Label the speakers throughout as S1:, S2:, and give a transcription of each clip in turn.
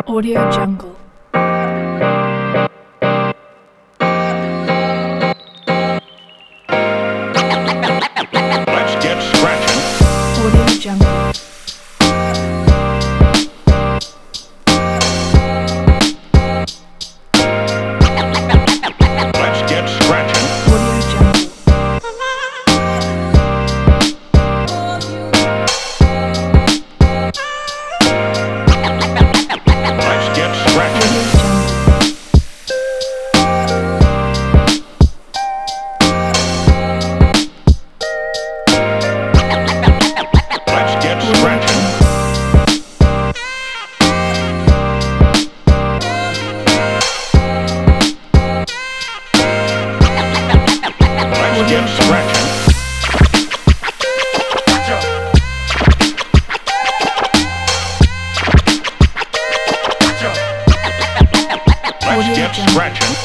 S1: Audio Jungle.
S2: Let's get scratching.
S1: Audio Jungle.
S2: Let's get scratching.
S1: Audio Jungle.
S2: Let's get scratching.
S1: Audio Jungle.
S2: Let's get
S1: Audio
S2: scratching. Let's get scratching. Let's get scratching.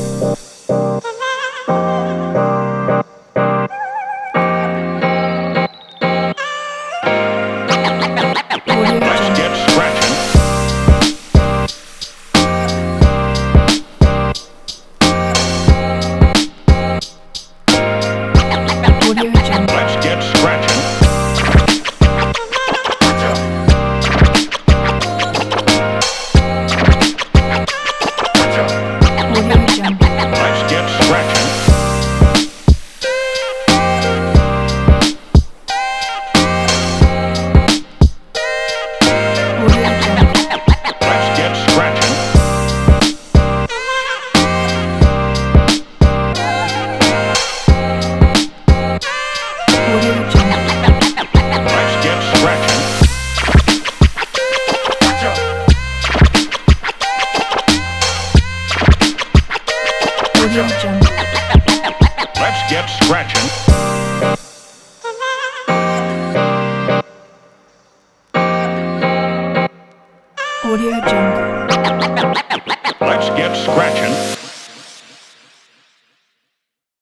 S1: Audio
S2: Let's
S1: Jungle.
S2: get scratching.
S1: Audio Jungle.
S2: Let's get scratching.
S1: Audio Jungle.
S2: Let's get scratching.
S1: Audio Jungle.
S2: Let's get scratching.
S1: Audio Jungle.
S2: Let's get scratching.
S1: Audio Jungle.
S2: Let's get scratching.
S1: Audio Jungle.
S2: Let's get scratching.